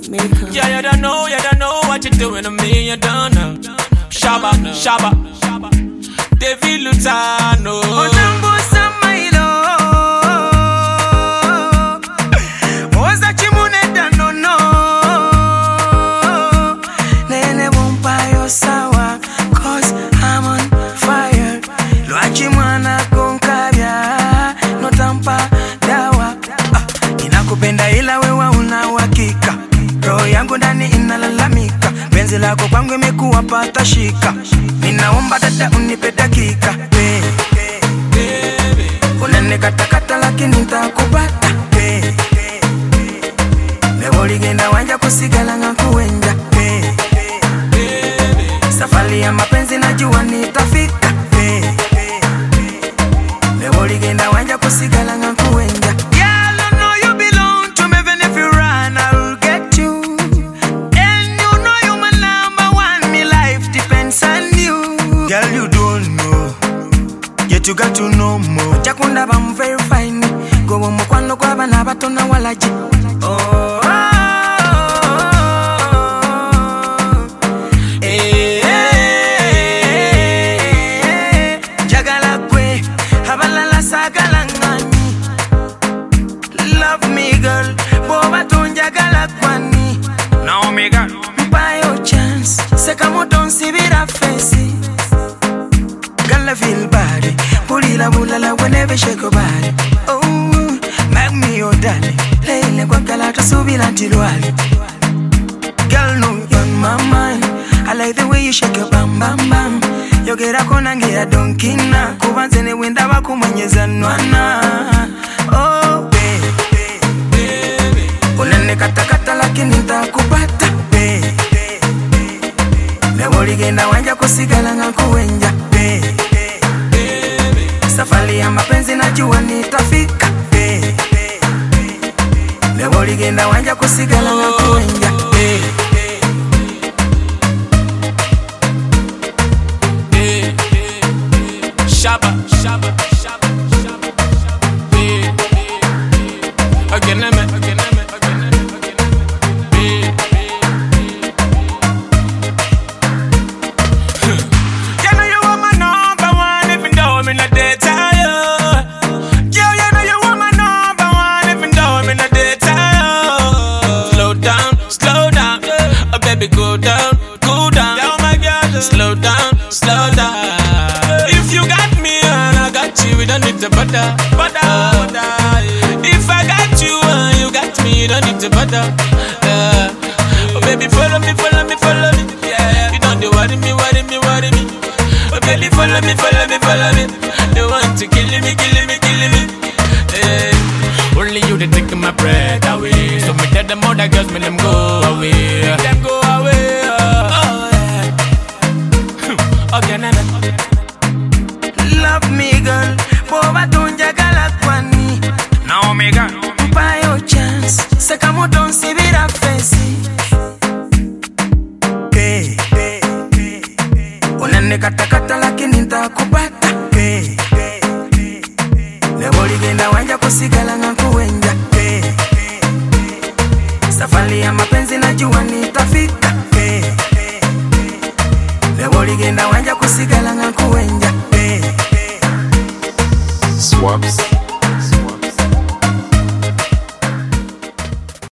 Makeup. Yeah, you don't know what you're doing to me, you don't know. Shaba, Shaba, David Lutano. Onambo Samailo. Oza Chimuneta no no. Nene Bumpayo Sawa, cause I'm on fire. Luachimwana konkavya, no tampa dawa. Inakupenda ila wewa unawakika. Roho yangu ndani inalalamika. Penzi lako kwangu imekuwa patashika. Ninaomba dada unipe dakika. Unanikatakata lakini nitakupata. Mevoligenda wanja kusigala ngakuwenja. Safari ya mapenzi najua nitafika. Mevoligenda wanja kusigala ngakuwenja. Girl, you don't know, yet you got to know more. Chakunda I'm very fine. Go on mukwano kwa bana bato na walaji. Oh, jagala kwe, habalala sagala ngani. Love me girl, boba tunjagala kwani. Naomi girl, buy your chance. Sekamo don't see vira face. Girl, I feel bad. Pulila bulala whenever shake your body. Oh, make me your darling. Lele kwa kalata subila tilwali. Girl, no, you're on my mind. I like the way you shake your bam bam bam. Yogera konange ya donkina. Kubanzene wenda wako mwenyeza nwana. Oh, baby, unane katakata lakini nitakupata. Mevoligenda wanja kusigala ngakuwenja. Safari ya mapenzi najua nitafika. Mevoligenda wanja kusigala ngakuwenja. Shaba, Shaba, Shaba, Shaba, again, baby, go down, down my girl. Slow down. If you got me and I got you, we don't need to butter. If I got you and you got me, you don't need to butter. Oh baby, follow me. Yeah, you don't worry me. Oh baby, follow me. They want to kill me. Only you they take my breath away. So me tell them other girls, me them go away. Love me girl, boba tunjagala kwani. Naomi girl, buy your chance. Sekamo don't see vira face. Unane katakata lakini nitakupata. Mevoligenda wanja kusigala ngakuwenja. Safari ya mapenzi